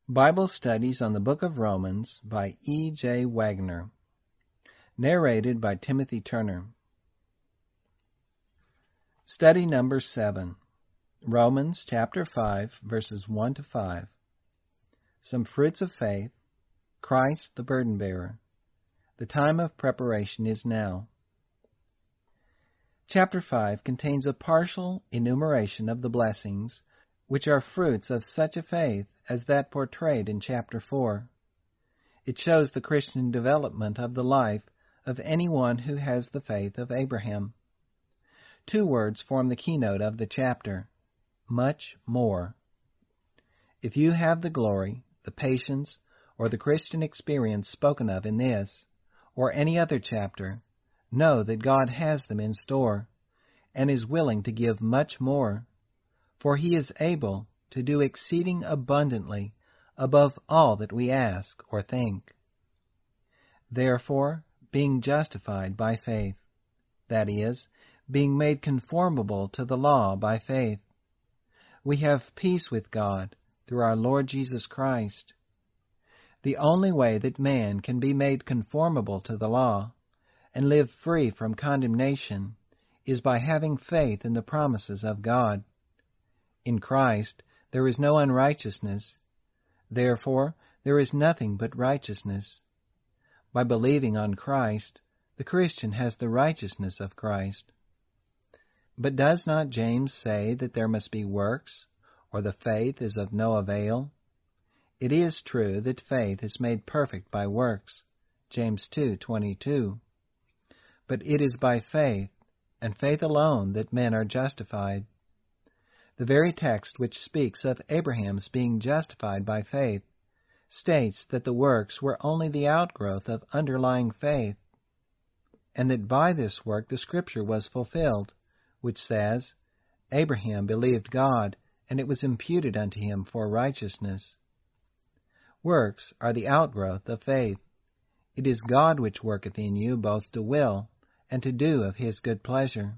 Bible Studies on the Book of Romans by E. J. Wagner. Narrated by Timothy Turner. Study number 7. Romans chapter 5, verses 1 to 5. Some fruits of faith. Christ the burden bearer. The time of preparation is now. Chapter 5 contains a partial enumeration of the blessings which are fruits of such a faith as that portrayed in chapter 4. It shows the Christian development of the life of anyone who has the faith of Abraham. 2 words form the keynote of the chapter: much more. If you have the glory, the patience, or the Christian experience spoken of in this, or any other chapter, know that God has them in store, and is willing to give much more, for He is able to do exceeding abundantly above all that we ask or think. Therefore, being justified by faith, that is, being made conformable to the law by faith, we have peace with God through our Lord Jesus Christ. The only way that man can be made conformable to the law and live free from condemnation is by having faith in the promises of God. In Christ there is no unrighteousness. Therefore, there is nothing but righteousness. By believing on Christ, the Christian has the righteousness of Christ. But does not James say that there must be works, or the faith is of no avail? It is true that faith is made perfect by works, James 2:22. But it is by faith, and faith alone, that men are justified. The very text which speaks of Abraham's being justified by faith states that the works were only the outgrowth of underlying faith, and that by this work the Scripture was fulfilled, which says, Abraham believed God, and it was imputed unto him for righteousness. Works are the outgrowth of faith. It is God which worketh in you both to will and to do of His good pleasure.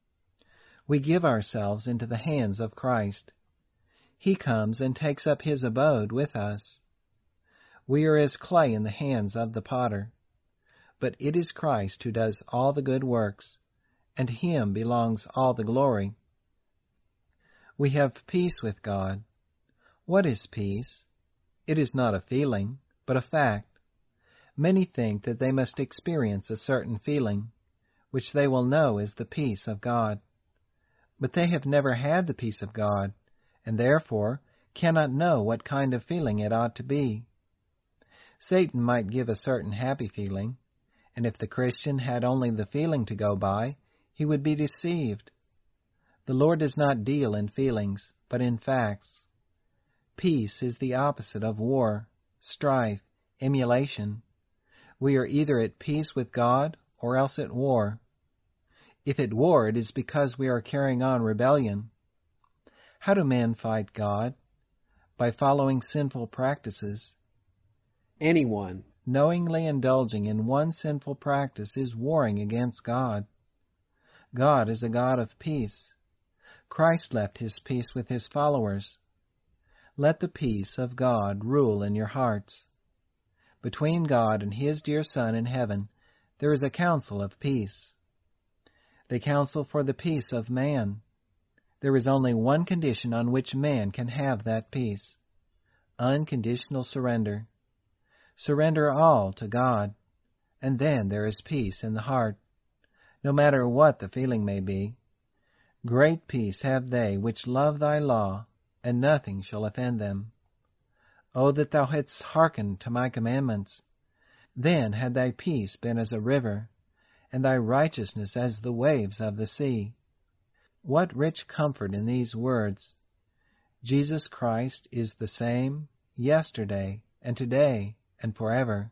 We give ourselves into the hands of Christ. He comes and takes up His abode with us. We are as clay in the hands of the potter, but it is Christ who does all the good works, and to Him belongs all the glory. We have peace with God. What is peace? It is not a feeling, but a fact. Many think that they must experience a certain feeling, which they will know is the peace of God. But they have never had the peace of God, and therefore cannot know what kind of feeling it ought to be. Satan might give a certain happy feeling, and if the Christian had only the feeling to go by, he would be deceived. The Lord does not deal in feelings, but in facts. Peace is the opposite of war, strife, emulation. We are either at peace with God or else at war. If at war, it is because we are carrying on rebellion. How do men fight God? By following sinful practices. Anyone knowingly indulging in one sinful practice is warring against God. God is a God of peace. Christ left His peace with His followers. Let the peace of God rule in your hearts. Between God and His dear Son in heaven, there is a council of peace. They counsel for the peace of man. There is only one condition on which man can have that peace: unconditional surrender. Surrender all to God, and then there is peace in the heart, no matter what the feeling may be. Great peace have they which love Thy law, and nothing shall offend them. O that Thou hadst hearkened to my commandments! Then had Thy peace been as a river, and Thy righteousness as the waves of the sea. What rich comfort in these words! Jesus Christ is the same yesterday and today and forever.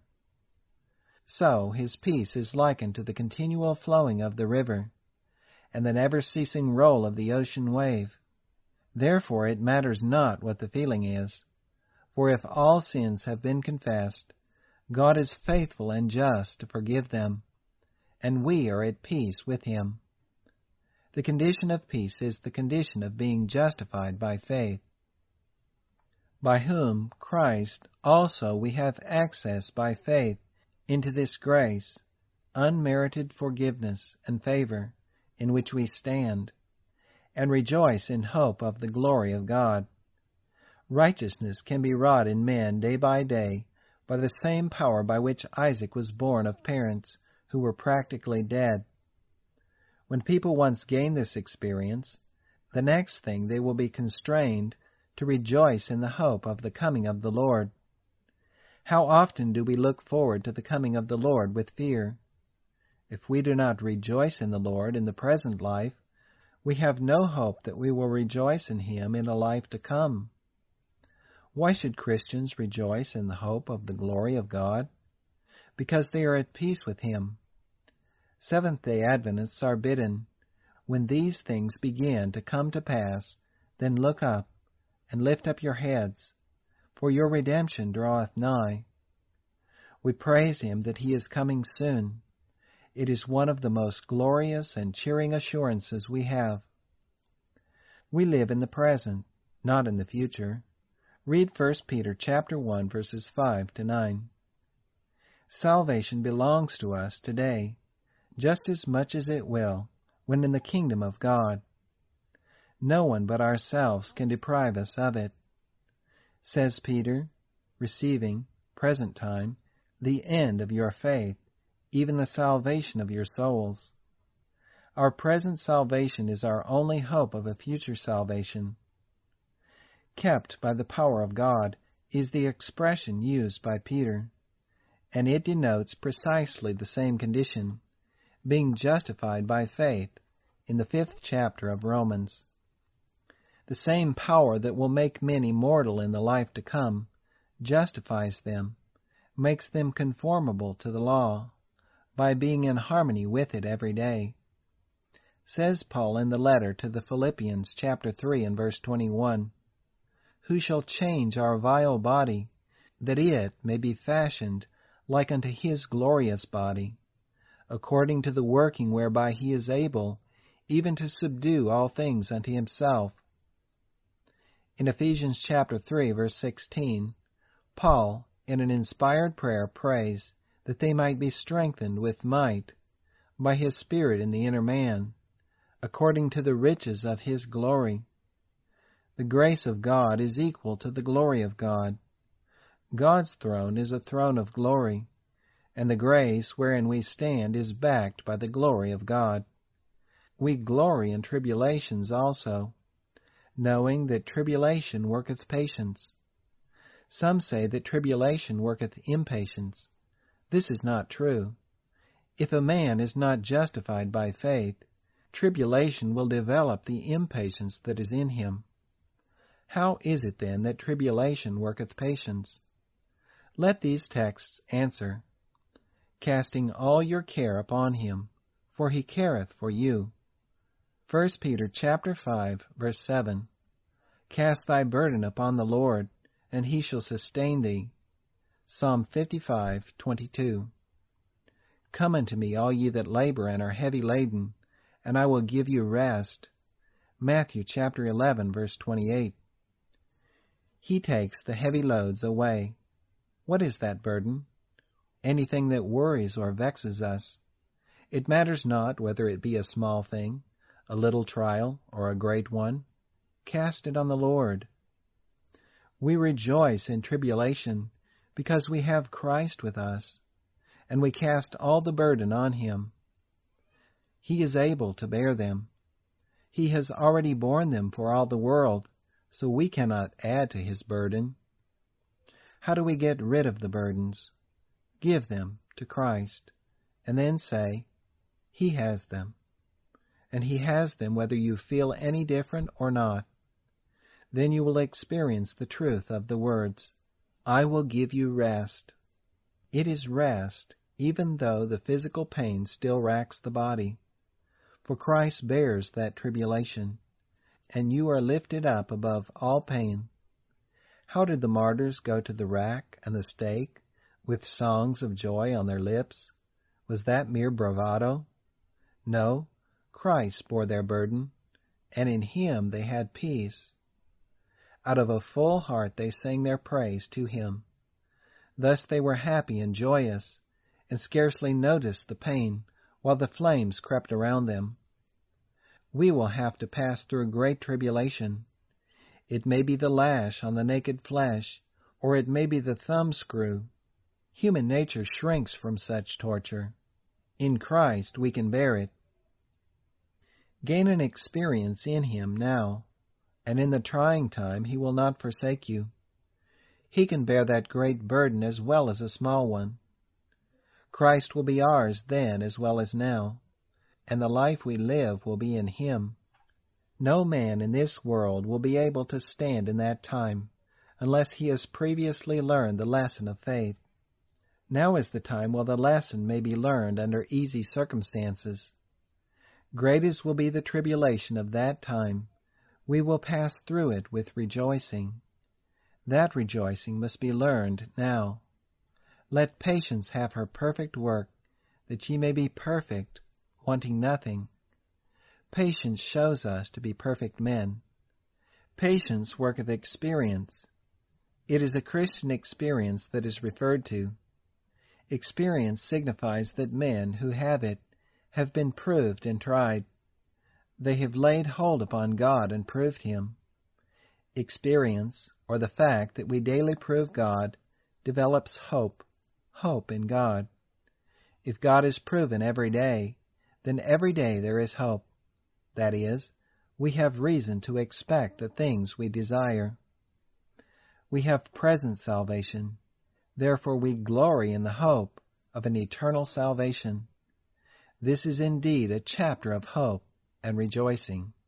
So His peace is likened to the continual flowing of the river, and the never-ceasing roll of the ocean wave. Therefore it matters not what the feeling is, for if all sins have been confessed, God is faithful and just to forgive them, and we are at peace with Him. The condition of peace is the condition of being justified by faith. by whom Christ also we have access by faith into this grace, unmerited forgiveness and favor, in which we stand, and rejoice in hope of the glory of God. Righteousness can be wrought in men day by day by the same power by which Isaac was born of parents who were practically dead. When people once gain this experience, the next thing they will be constrained to rejoice in the hope of the coming of the Lord. How often do we look forward to the coming of the Lord with fear? If we do not rejoice in the Lord in the present life, we have no hope that we will rejoice in Him in a life to come. Why should Christians rejoice in the hope of the glory of God? Because they are at peace with Him. Seventh-day Adventists are bidden, when these things begin to come to pass, then look up, and lift up your heads, for your redemption draweth nigh. We praise Him that He is coming soon. It is one of the most glorious and cheering assurances we have. We live in the present, not in the future. Read 1 Peter chapter 1, verses 5 to 9. Salvation belongs to us today, just as much as it will when in the kingdom of God. No one but ourselves can deprive us of it. Says Peter, receiving, present time, the end of your faith, even the salvation of your souls. Our present salvation is our only hope of a future salvation. Kept by the power of God is the expression used by Peter, and it denotes precisely the same condition, being justified by faith, in the 5th chapter of Romans. The same power that will make men immortal in the life to come justifies them, makes them conformable to the law, by being in harmony with it every day. Says Paul in the letter to the Philippians chapter 3 and verse 21, "Who shall change our vile body, that it may be fashioned like unto His glorious body, according to the working whereby He is able even to subdue all things unto Himself." In Ephesians chapter 3, verse 16, Paul, in an inspired prayer, prays that they might be strengthened with might by His Spirit in the inner man, according to the riches of His glory. The grace of God is equal to the glory of God. God's throne is a throne of glory, and the grace wherein we stand is backed by the glory of God. We glory in tribulations also, knowing that tribulation worketh patience. Some say that tribulation worketh impatience. This is not true. If a man is not justified by faith, tribulation will develop the impatience that is in him. How is it then that tribulation worketh patience? Let these texts answer. Casting all your care upon Him, for He careth for you. 1 Peter chapter 5, verse 7. Cast thy burden upon the Lord, and He shall sustain thee. Psalm 55:22. Come unto me, all ye that labor and are heavy laden, and I will give you rest. Matthew chapter 11, verse 28. He takes the heavy loads away. What is that burden? Anything that worries or vexes us. It matters not whether it be a small thing, a little trial, or a great one. Cast it on the Lord. We rejoice in tribulation because we have Christ with us, and we cast all the burden on Him. He is able to bear them. He has already borne them for all the world, so we cannot add to His burden. How do we get rid of the burdens? Give them to Christ, and then say, He has them. And He has them whether you feel any different or not. Then you will experience the truth of the words, I will give you rest. It is rest, even though the physical pain still racks the body. For Christ bears that tribulation, and you are lifted up above all pain. How did the martyrs go to the rack and the stake, with songs of joy on their lips? Was that mere bravado? No, Christ bore their burden, and in Him they had peace. Out of a full heart they sang their praise to him. Thus they were happy and joyous, and scarcely noticed the pain while the flames crept around them. We will have to pass through great tribulation. It may be the lash on the naked flesh, or it may be the thumbscrew. Human nature shrinks from such torture. In Christ we can bear it. Gain an experience in him now, and in the trying time he will not forsake you. He can bear that great burden as well as a small one. Christ will be ours then as well as now, and the life we live will be in him. No man in this world will be able to stand in that time unless he has previously learned the lesson of faith. Now is the time while the lesson may be learned under easy circumstances. Great as will be the tribulation of that time, we will pass through it with rejoicing. That rejoicing must be learned now. Let patience have her perfect work, that ye may be perfect, wanting nothing. Patience shows us to be perfect men. Patience worketh experience. It is a Christian experience that is referred to. Experience signifies that men who have it have been proved and tried. They have laid hold upon God and proved him. Experience, or the fact that we daily prove God, develops hope in God. If God is proven every day, then every day there is hope. That is, we have reason to expect the things we desire. We have present salvation, therefore we glory in the hope of an eternal salvation. This is indeed a chapter of hope and rejoicing.